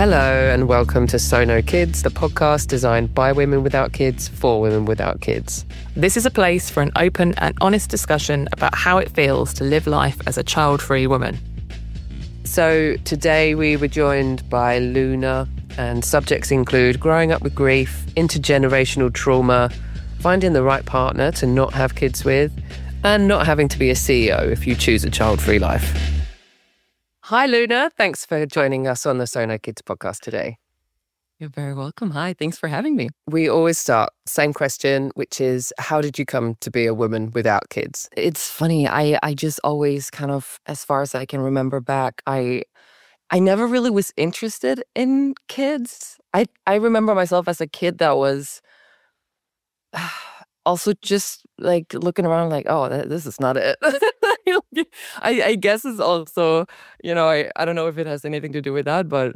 Hello and welcome to So No Kids, the podcast designed by women without kids for women without kids. This is a place for an open and honest discussion about how it feels to live life as a child-free woman. So today we were joined by Luna, and subjects include growing up with grief, intergenerational trauma, finding the right partner to not have kids with, and not having to be a CEO if you choose a child-free life. Hi, Luna. Thanks for joining us on the So No Kids podcast today. You're very welcome. Hi, thanks for having me. We always start, same question, which is, how did you come to be a woman without kids? It's funny. I just always kind of, as far as I can remember back, I never really was interested in kids. I remember myself as a kid that was also just like looking around like, oh, this is not it. I guess it's also, I don't know if it has anything to do with that, but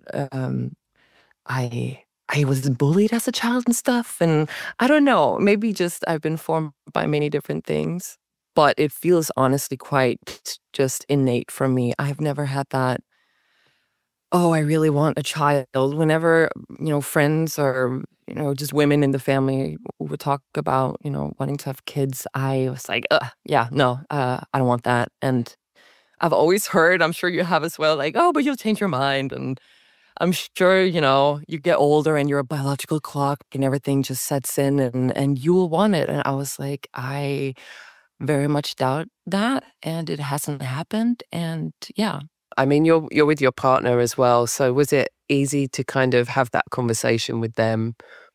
I was bullied as a child and stuff. And I don't know, maybe just I've been formed by many different things. But it feels honestly quite just innate for me. I've never had that, oh, I really want a child. Whenever, friends or, just women in the family would talk about, wanting to have kids, I was like, I don't want that. And I've always heard, I'm sure you have as well, like, oh, but you'll change your mind. And I'm sure, you get older and your biological clock and everything just sets in and you will want it. And I was like, I very much doubt that. And it hasn't happened. And yeah. I mean, you're with your partner as well. So was it easy to kind of have that conversation with them?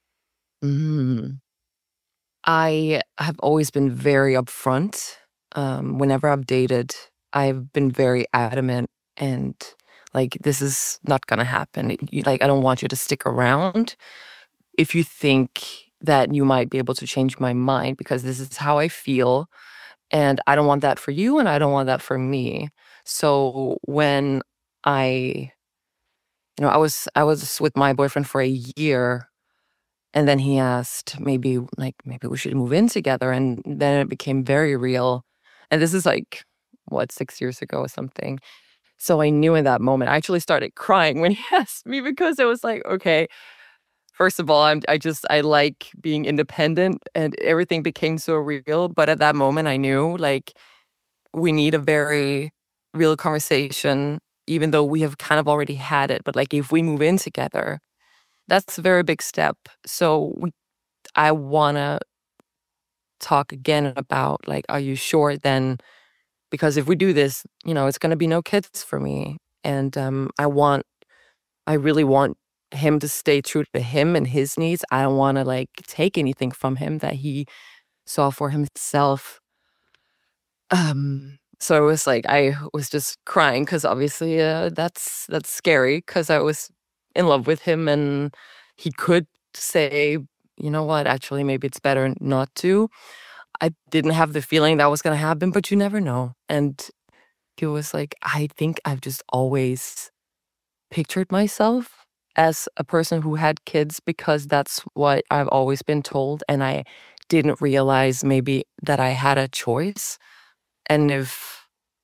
I have always been very upfront. Whenever I've dated, I've been very adamant and like, this is not going to happen. I don't want you to stick around if you think that you might be able to change my mind, because this is how I feel. And I don't want that for you and I don't want that for me. So when I was with my boyfriend for a year, and then he asked maybe we should move in together, and then it became very real. And this is 6 years ago or something. So I knew in that moment, I actually started crying when he asked me, because it was like, okay, first of all, I like being independent, and everything became so real. But at that moment, I knew we need a very real conversation, even though we have kind of already had it. But if we move in together, that's a very big step. So I want to talk again about are you sure then? Because if we do this, it's going to be no kids for me. And I really want him to stay true to him and his needs. I don't want to take anything from him that he saw for himself. So it was I was just crying because obviously that's scary, because I was in love with him and he could say, you know what, actually maybe it's better not to. I didn't have the feeling that was going to happen, but you never know. And he was like, I think I've just always pictured myself as a person who had kids, because that's what I've always been told. And I didn't realize maybe that I had a choice. And if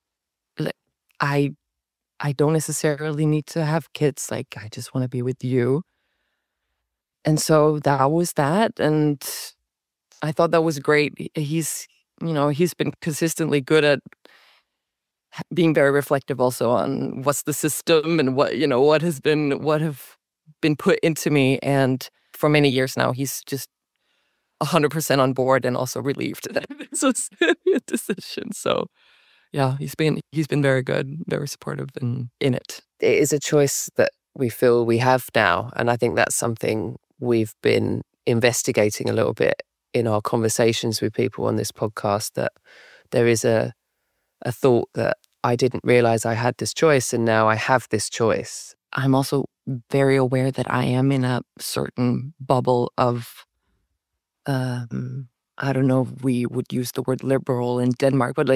I don't necessarily need to have kids, I just want to be with you. And so that was that. And I thought that was great. He's been consistently good at being very reflective also on what's the system and what have been put into me. And for many years now, he's just 100% on board and also relieved that this was a decision. So yeah, he's been very good, very supportive in it. It is a choice that we feel we have now. And I think that's something we've been investigating a little bit in our conversations with people on this podcast, that there is a thought that I didn't realize I had this choice and now I have this choice. I'm also very aware that I am in a certain bubble of, I don't know if we would use the word liberal in Denmark, but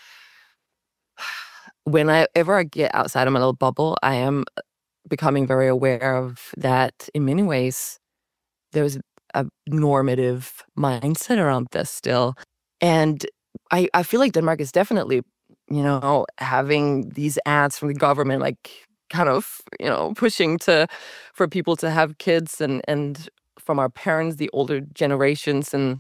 whenever I get outside of my little bubble, I am becoming very aware of that in many ways. There's a normative mindset around this still. And I feel like Denmark is definitely, having these ads from the government, kind of, pushing for people to have kids and from our parents, the older generations. And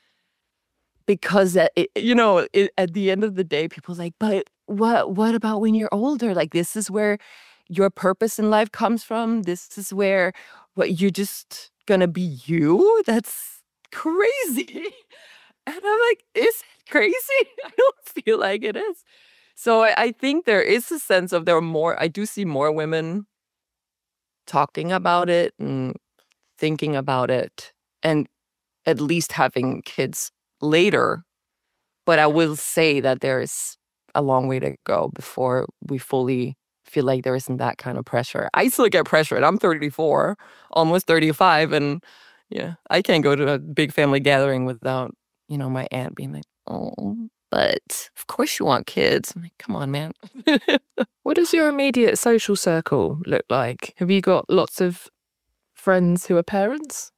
because at the end of the day, people's like, but what about when you're older? Like, this is where your purpose in life comes from. This is where you're just gonna be you. That's crazy. And I'm like, is it crazy? I don't feel like it is. So I think there is a sense of I do see more women talking about it and thinking about it and at least having kids later. But I will say that there's a long way to go before we fully feel like there isn't that kind of pressure. I still get pressure, and I'm 34, almost 35, and yeah, I can't go to a big family gathering without, my aunt being like, oh, but of course you want kids. I'm like, come on, man. What does your immediate social circle look like? Have you got lots of friends who are parents?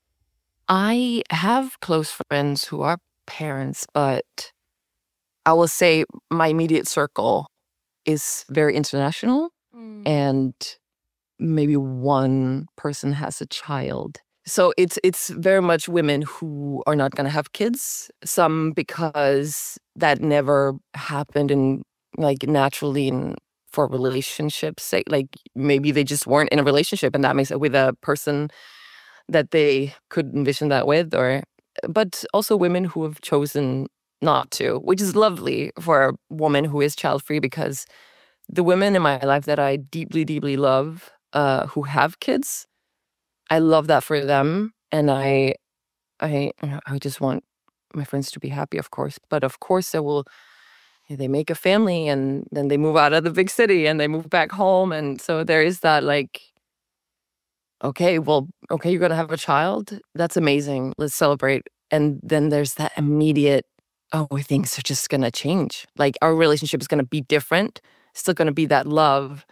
I have close friends who are parents, but I will say my immediate circle is very international, and maybe one person has a child. So it's very much women who are not going to have kids. Some because that never happened naturally for relationships. Like maybe they just weren't in a relationship, and that makes it with a person that they could envision that with, but also women who have chosen not to, which is lovely for a woman who is child-free, because the women in my life that I deeply, deeply love, who have kids, I love that for them. And I just want my friends to be happy, of course. But of course, they make a family and then they move out of the big city and they move back home. And so there is that okay, you're going to have a child. That's amazing. Let's celebrate. And then there's that immediate, things are just going to change. Like, our relationship is going to be different. Still going to be that love,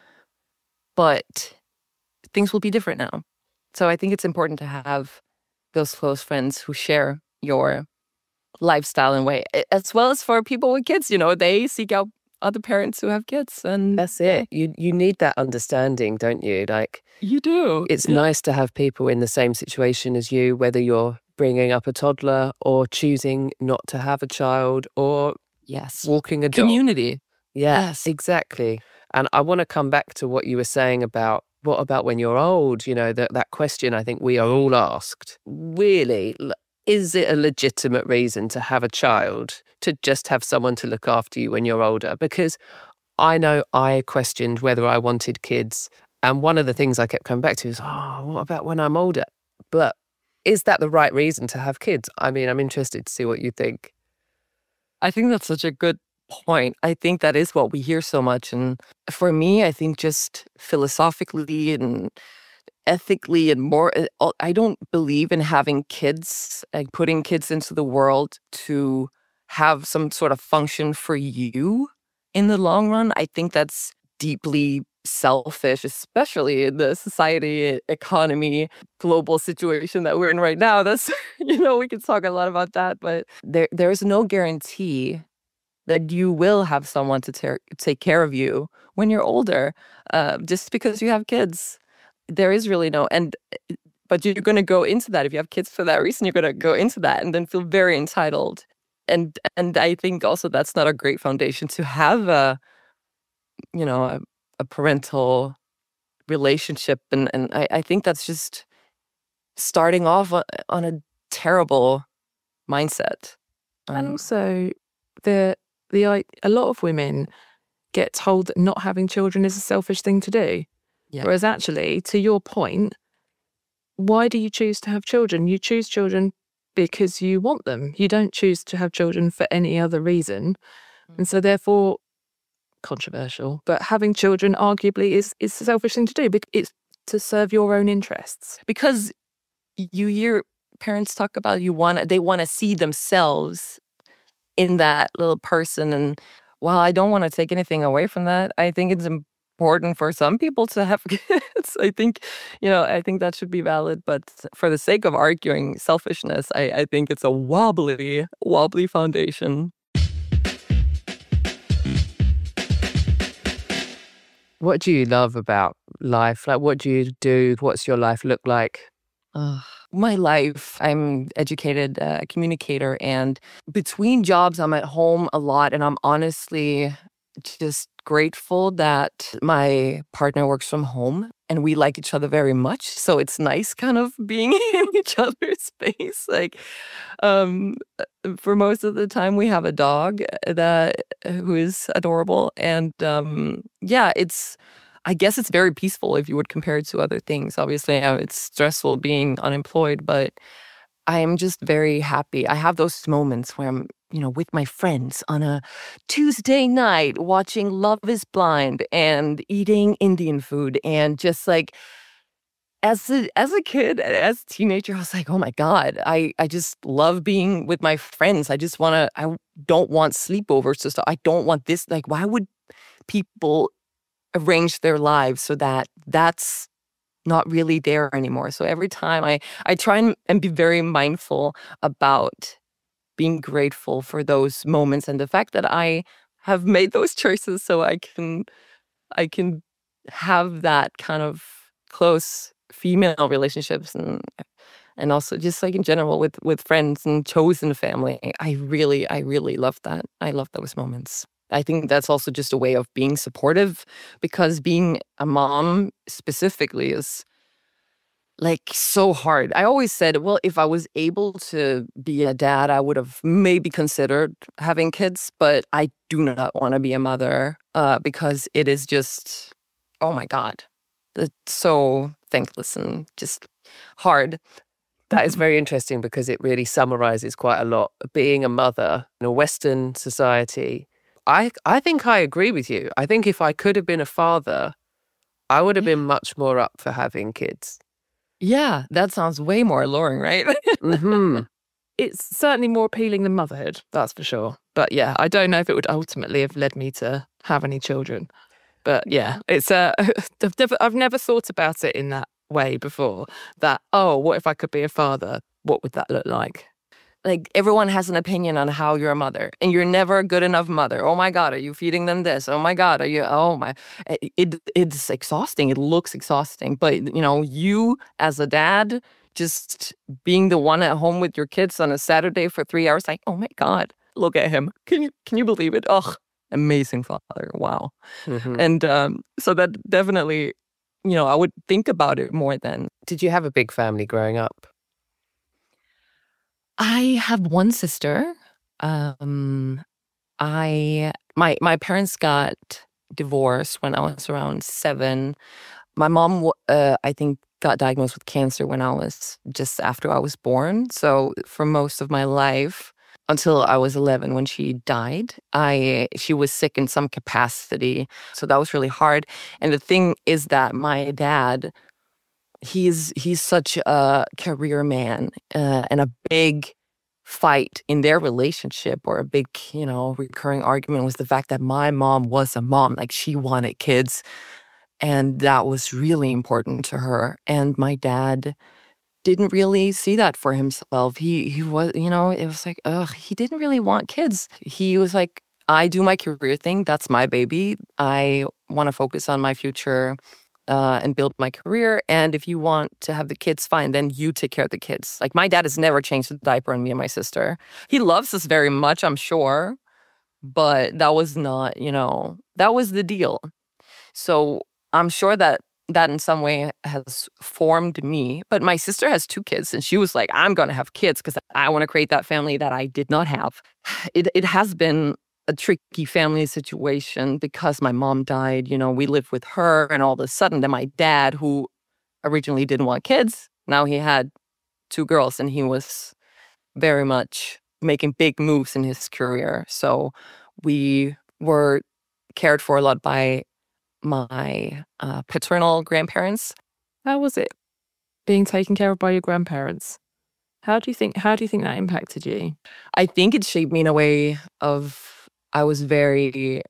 but things will be different now. So I think it's important to have those close friends who share your lifestyle and way, as well as for people with kids. They seek out other parents who have kids, and that's it. You need that understanding, don't you? Like, you do. It's nice to have people in the same situation as you, whether you're bringing up a toddler or choosing not to have a child or walking a dog. Community. Yes, exactly. And I want to come back to what you were saying about what about when you're old? That question I think we are all asked. Really, is it a legitimate reason to have a child, to just have someone to look after you when you're older? Because I know I questioned whether I wanted kids. And one of the things I kept coming back to is, what about when I'm older? But is that the right reason to have kids? I mean, I'm interested to see what you think. I think that's such a good point. I think that is what we hear so much. And for me, I think just philosophically and ethically and more, I don't believe in having kids, like putting kids into the world to have some sort of function for you in the long run. I think that's deeply selfish, especially in the society, economy, global situation that we're in right now. That's, we could talk a lot about that, but there's no guarantee that you will have someone to take care of you when you're older, just because you have kids. There is really no, but you're going to go into that. If you have kids for that reason, you're going to go into that and then feel very entitled. And I think also that's not a great foundation to have a parental relationship. And I think that's just starting off on a terrible mindset. And also, a lot of women get told that not having children is a selfish thing to do. Yeah. Whereas actually, to your point, why do you choose to have children? You choose children because you want them. You don't choose to have children for any other reason. And so therefore, controversial, but having children arguably is a selfish thing to do. It's to serve your own interests. Because you hear parents talk about they want to see themselves in that little person. And while I don't want to take anything away from that, I think it's important for some people to have kids. I think that should be valid. But for the sake of arguing selfishness, I think it's a wobbly foundation. What do you love about life? Like, what do you do? What's your life look like? My life, I'm educated communicator, and between jobs, I'm at home a lot, and I'm honestly just grateful that my partner works from home and we like each other very much. So it's nice kind of being in each other's space. Like, um, for most of the time, we have a dog who is adorable, and yeah, I guess it's very peaceful if you would compare it to other things. Obviously, it's stressful being unemployed, but I am just very happy. I have those moments where I'm, with my friends on a Tuesday night watching Love is Blind and eating Indian food. And just like, as a kid, as a teenager, I was like, oh my God, I just love being with my friends. I don't want sleepovers to start. I don't want this. Like, why would people arrange their lives so that that's not really there anymore? So every time I try and be very mindful about being grateful for those moments and the fact that I have made those choices so I can have that kind of close female relationships, and also just like in general with friends and chosen family. I really love that. I love those moments. I think that's also just a way of being supportive, because being a mom specifically is like so hard. I always said, well, if I was able to be a dad, I would have maybe considered having kids, but I do not want to be a mother because it is just, oh my God, it's so thankless and just hard. That is very interesting because it really summarizes quite a lot. Being a mother in a Western society, I think I agree with you. I think if I could have been a father, I would have been much more up for having kids. Yeah, that sounds way more alluring, right? Mm-hmm. It's certainly more appealing than motherhood, that's for sure. But yeah, I don't know if it would ultimately have led me to have any children. But yeah, it's I've never thought about it in that way before. That, oh, what if I could be a father? What would that look like? Like, everyone has an opinion on how you're a mother, and you're never a good enough mother. Oh my God, are you feeding them this? Oh my God, oh my, it's exhausting. It looks exhausting, but you as a dad, just being the one at home with your kids on a Saturday for 3 hours, like, oh my God, look at him. Can you believe it? Oh, amazing father. Wow. Mm-hmm. And so that definitely, I would think about it more then. Did you have a big family growing up? I have one sister. My parents got divorced when I was around 7. My mom, I think, got diagnosed with cancer when I was just after I was born. So for most of my life, until I was 11 when she died, she was sick in some capacity. So that was really hard. And the thing is that my dad, he's such a career man, and a big fight in their relationship, or a big, recurring argument, was the fact that my mom was a mom. Like, she wanted kids, and that was really important to her. And my dad didn't really see that for himself. He was, it was like, he didn't really want kids. He was like, I do my career thing. That's my baby. I want to focus on my future and build my career. And if you want to have the kids, fine, then you take care of the kids. Like, my dad has never changed the diaper on me and my sister. He loves us very much, I'm sure. But that was not, that was the deal. So I'm sure that in some way has formed me. But my sister has 2 kids, and she was like, I'm going to have kids because I want to create that family that I did not have. It has been a tricky family situation because my mom died. We lived with her, and all of a sudden, then my dad, who originally didn't want kids, now he had 2 girls, and he was very much making big moves in his career. So we were cared for a lot by my paternal grandparents. How was it being taken care of by your grandparents? How do you think that impacted you? I think it shaped me in a way of, I was very,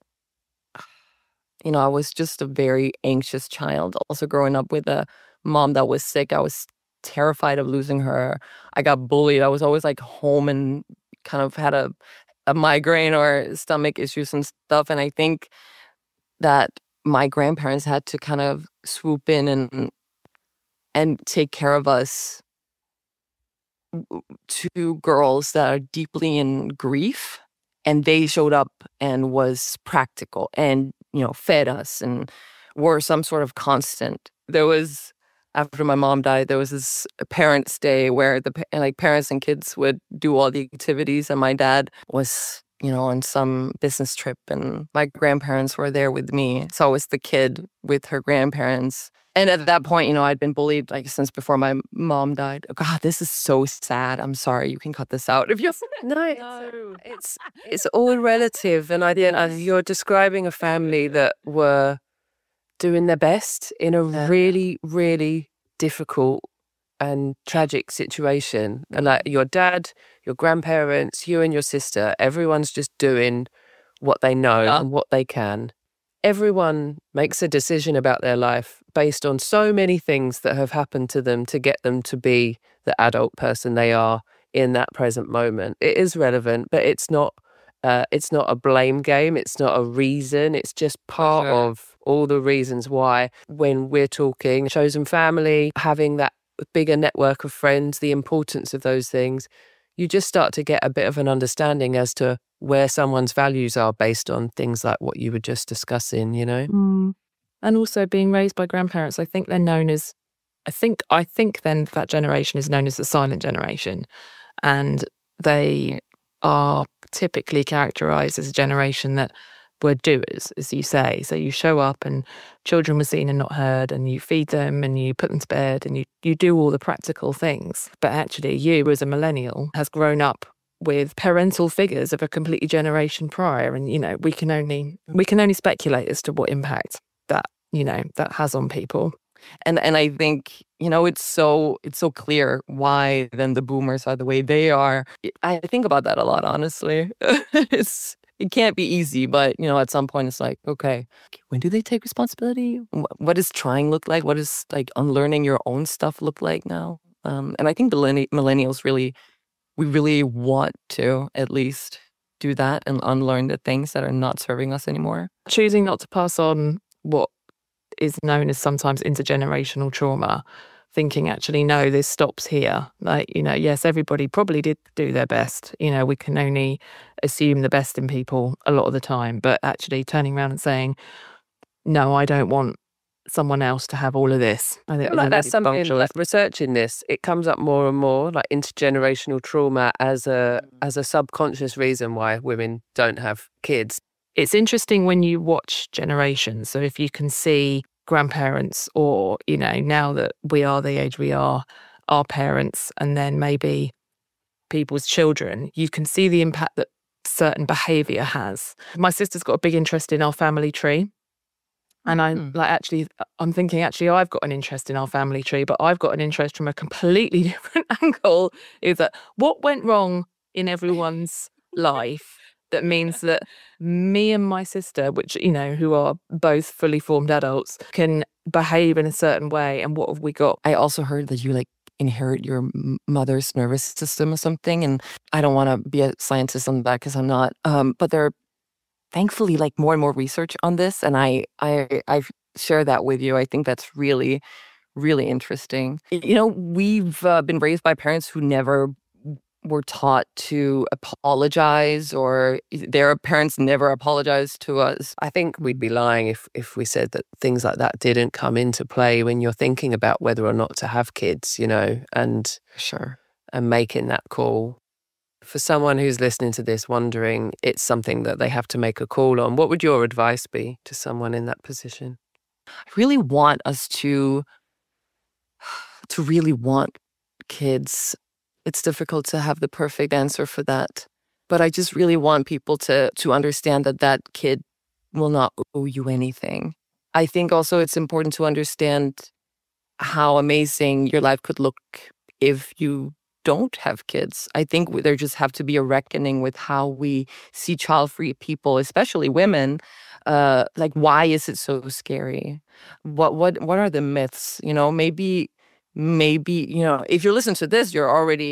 I was just a very anxious child. Also growing up with a mom that was sick, I was terrified of losing her. I got bullied. I was always like home and kind of had a migraine or stomach issues and stuff. And I think that my grandparents had to kind of swoop in and take care of us, two girls that are deeply in grief. And they showed up and was practical and, fed us and were some sort of constant. There was, after my mom died, there was this parents' day where the parents and kids would do all the activities, and my dad was, on some business trip, and my grandparents were there with me. So I was the kid with her grandparents. And at that point, I'd been bullied since before my mom died. God, this is so sad. I'm sorry. You can cut this out if you. No, it's all relative, and you're describing a family that were doing their best in a really, really difficult and tragic situation. And your dad, your grandparents, you and your sister, everyone's just doing what they know and what they can. Everyone makes a decision about their life based on so many things that have happened to them to get them to be the adult person they are in that present moment. It is relevant, but it's not a blame game. It's not a reason. It's just part of all the reasons why, when we're talking chosen family, having that bigger network of friends, the importance of those things, you just start to get a bit of an understanding as to where someone's values are based on things like what you were just discussing, And also being raised by grandparents, I think they're known as, I think then that generation is known as the silent generation. And they are typically characterized as a generation that were doers, as you say. So you show up and children were seen and not heard, and you feed them and you put them to bed and you do all the practical things. But actually you as a millennial has grown up with parental figures of a completely generation prior. And, we can only speculate as to what impact that, that has on people. And I think, it's so clear why then the boomers are the way they are. I think about that a lot, honestly. It can't be easy, but, at some point it's like, okay, when do they take responsibility? What does trying look like? What does unlearning your own stuff look like now? And I think millennials we really want to at least do that and unlearn the things that are not serving us anymore. Choosing not to pass on what is known as sometimes intergenerational trauma, thinking actually, no, this stops here. Yes, everybody probably did do their best. We can only assume the best in people a lot of the time, but actually turning around and saying, no, I don't want someone else to have all of this. I think that's something, researching this, it comes up more and more, intergenerational trauma as a subconscious reason why women don't have kids. It's interesting when you watch generations. So if you can see grandparents or, now that we are the age we are, our parents, and then maybe people's children, you can see the impact that certain behaviour has. My sister's got a big interest in our family tree. And I'm thinking, I've got an interest in our family tree, but I've got an interest from a completely different angle. Is that what went wrong in everyone's life that means that me and my sister, which, who are both fully formed adults, can behave in a certain way, and what have we got? I also heard that you inherit your mother's nervous system or something, and I don't want to be a scientist on that because I'm not, but there are thankfully more and more research on this, and I share that with you. I think that's really, really interesting. We've been raised by parents who never were taught to apologize, or their parents never apologized to us. I think we'd be lying if we said that things like that didn't come into play when you're thinking about whether or not to have kids, and sure, and making that call. For someone who's listening to this wondering it's something that they have to make a call on, what would your advice be to someone in that position? I really want us to really want kids. It's difficult to have the perfect answer for that. But I just really want people to understand that kid will not owe you anything. I think also it's important to understand how amazing your life could look if you don't have kids. I think there just have to be a reckoning with how we see child-free people, especially women. Why is it so scary? What are the myths? Maybe if you listen to this, you're already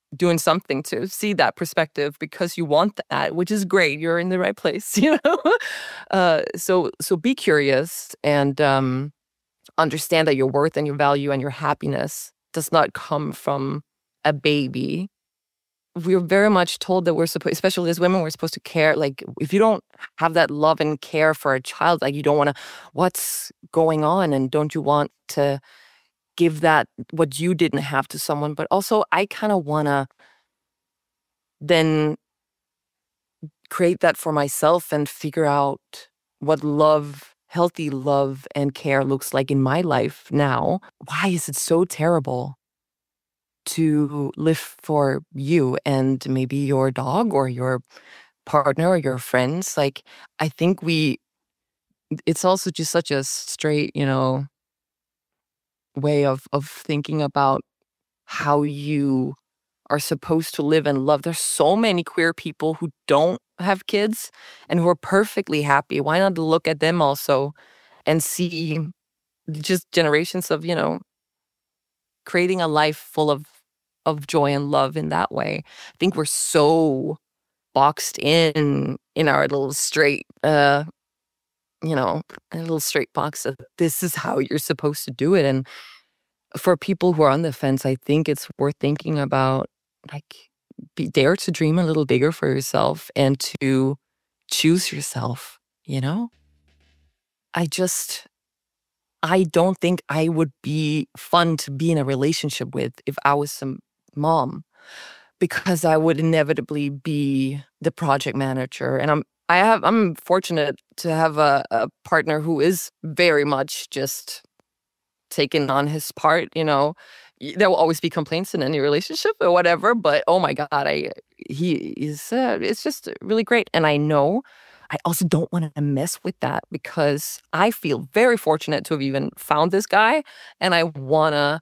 doing something to see that perspective because you want that, which is great. You're in the right place, you know? So be curious and understand that your worth and your value and your happiness does not come from a baby. We're very much told that we're supposed, especially as women, we're supposed to care. Like, if you don't have that love and care for a child, like, you don't want to, what's going on? And don't you want to give that, what you didn't have, to someone? But also, I kind of want to then create that for myself and figure out what love, healthy love and care looks like in my life now. Why is it so terrible to live for you and maybe your dog or your partner or your friends? Like, I think it's also just such a straight, you know, way of thinking about how you are supposed to live and love. There's so many queer people who don't have kids and who are perfectly happy. Why not look at them also and see just generations of, you know, creating a life full of joy and love in that way? I think we're so boxed in our little straight, you know, a little straight box of this is how you're supposed to do it. And for people who are on the fence, I think it's worth thinking about, like, dare to dream a little bigger for yourself and to choose yourself, you know? I don't think I would be fun to be in a relationship with if I was some mom, because I would inevitably be the project manager. And I'm fortunate to have a partner who is very much just taken on his part, you know. There will always be complaints in any relationship or whatever, but oh my God, it's just really great. And I know I also don't want to mess with that because I feel very fortunate to have even found this guy, and I wanna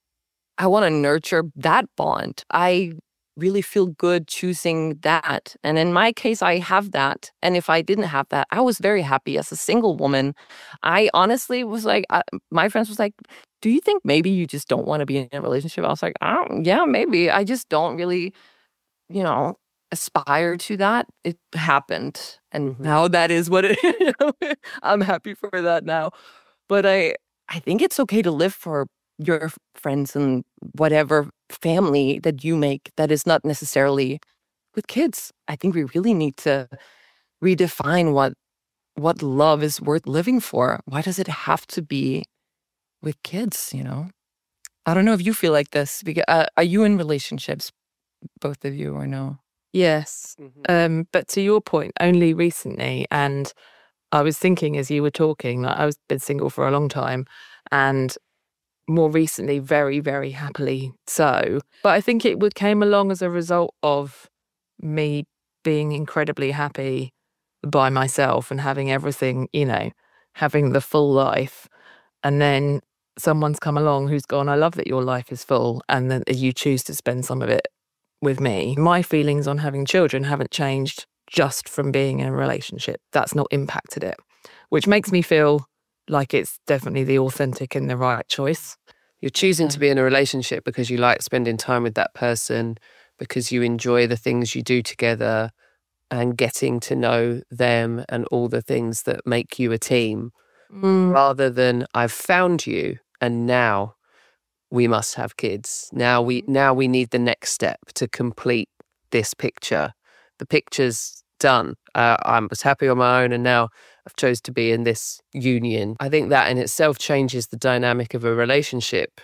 nurture that bond. I really feel good choosing that. And in my case, I have that. And if I didn't have that, I was very happy as a single woman. I honestly was like, my friends was like, do you think maybe you just don't want to be in a relationship? I was like, yeah, maybe. I just don't really, you know, aspire to that. It happened. And now that is what it is. I'm happy for that now. But I think it's okay to live for your friends and whatever family that you make that is not necessarily with kids. I think we really need to redefine what love is worth living for. Why does it have to be with kids, you know? I don't know if you feel like this. Are you in relationships, both of you, or no? Yes. But to your point, only recently. And I was thinking as you were talking, like, I've been single for a long time, and more recently, very, very happily so. But I think it came along as a result of me being incredibly happy by myself and having everything, you know, having the full life. And then someone's come along who's gone, I love that your life is full, and then you choose to spend some of it with me. My feelings on having children haven't changed just from being in a relationship. That's not impacted it, which makes me feel like it's definitely the authentic and the right choice. You're choosing to be in a relationship because you like spending time with that person, because you enjoy the things you do together and getting to know them and all the things that make you a team, rather than I've found you and now we must have kids. Now we need the next step to complete this picture. The picture's done. I was happy on my own and now I've chose to be in this union. I think that in itself changes the dynamic of a relationship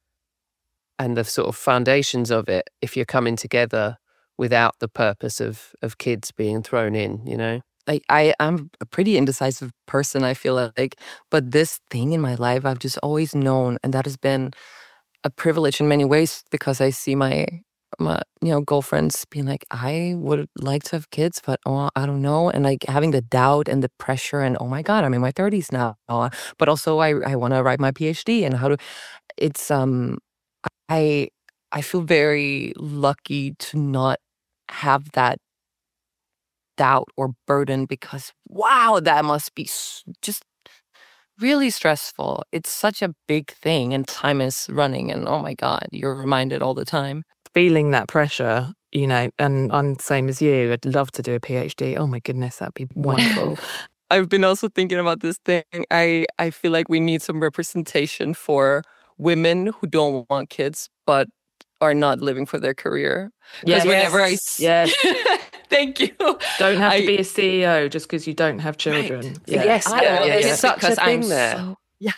and the sort of foundations of it if you're coming together without the purpose of kids being thrown in, you know? Like, I'm a pretty indecisive person, I feel like. But this thing in my life, I've just always known, and that has been a privilege in many ways, because I see my girlfriends being like, I would like to have kids, but I don't know. And like having the doubt and the pressure and, oh my God, I'm in my 30s now. But also I want to write my PhD, and I feel very lucky to not have that doubt or burden, because wow, that must be just really stressful. It's such a big thing, and time is running, and oh my God, you're reminded all the time. feeling that pressure, and I'm the same as you. I'd love to do a PhD. Oh my goodness, that'd be wonderful. I've been also thinking about this thing. I feel like we need some representation for women who don't want kids, but are not living for their career. Because whenever thank you. Don't have to be a CEO just because you don't have children. Right. Yes, there's such a thing there.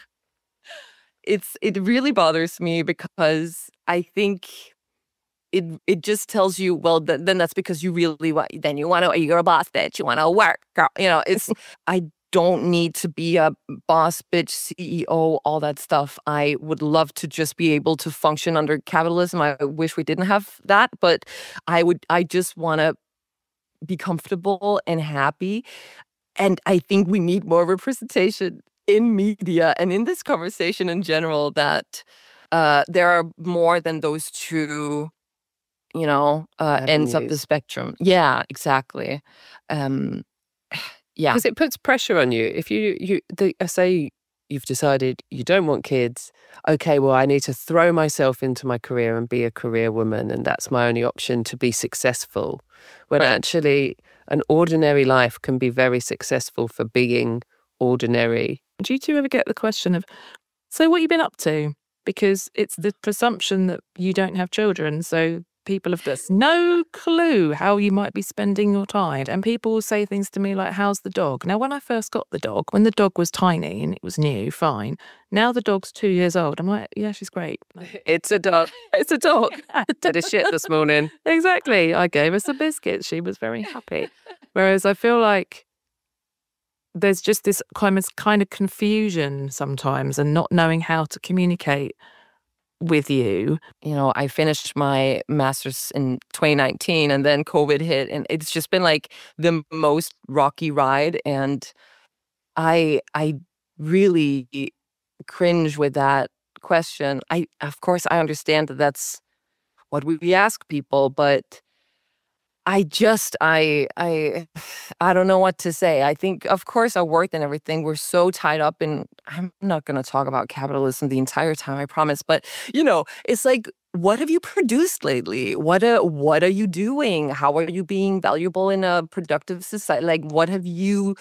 It really bothers me because I think it just tells you, well, then that's because you really want. Then you're a boss bitch. You want to work, girl. It's I don't need to be a boss bitch, CEO, all that stuff. I would love to just be able to function under capitalism. I wish we didn't have that, but I just want to be comfortable and happy. And I think we need more representation in media and in this conversation in general, that there are more than those two, ends of the spectrum. Yeah, exactly. Because it puts pressure on you. If say you've decided you don't want kids, okay, well, I need to throw myself into my career and be a career woman, and that's my only option to be successful. When actually an ordinary life can be very successful for being ordinary. Do you two ever get the question of, so what have you been up to? Because it's the presumption that you don't have children, so people have just no clue how you might be spending your time. And people will say things to me like, how's the dog? Now, when I first got the dog, when the dog was tiny and it was new, fine. Now the dog's 2 years old. I'm like, yeah, she's great. It's a dog. It's a dog. Did a shit this morning. Exactly. I gave her some biscuits. She was very happy. Whereas I feel like there's just this kind of confusion sometimes and not knowing how to communicate with you. I finished my master's in 2019 and then COVID hit, and it's just been like the most rocky ride. And I really cringe with that question. Of course, I understand that that's what we ask people, but I don't know what to say. I think, of course, our work and everything, we're so tied up in, I'm not going to talk about capitalism the entire time, I promise. But, it's like, what have you produced lately? What are you doing? How are you being valuable in a productive society? Like, what have you,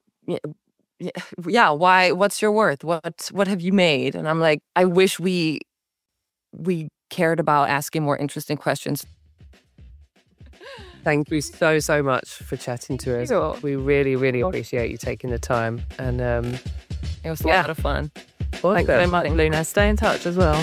why, what's your worth? What have you made? And I'm like, I wish we cared about asking more interesting questions. Thank you so, so much for chatting to us. Sure. We really, really appreciate you taking the time. And it was a lot of fun. Awesome. Thanks so much, Luna. Stay in touch as well.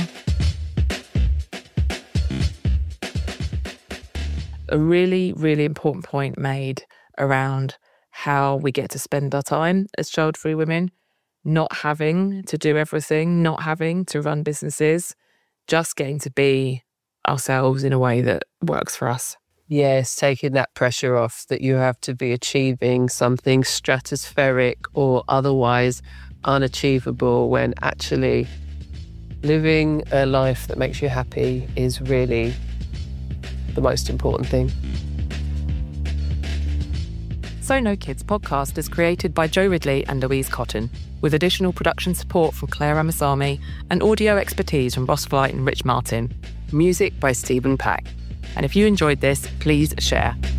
A really, really important point made around how we get to spend our time as child-free women, not having to do everything, not having to run businesses, just getting to be ourselves in a way that works for us. Yes, taking that pressure off that you have to be achieving something stratospheric or otherwise unachievable, when actually living a life that makes you happy is really the most important thing. So No Kids podcast is created by Joe Ridley and Louise Cotton, with additional production support from Claire Amasami and audio expertise from Ross Flight and Rich Martin. Music by Stephen Pack. And if you enjoyed this, please share.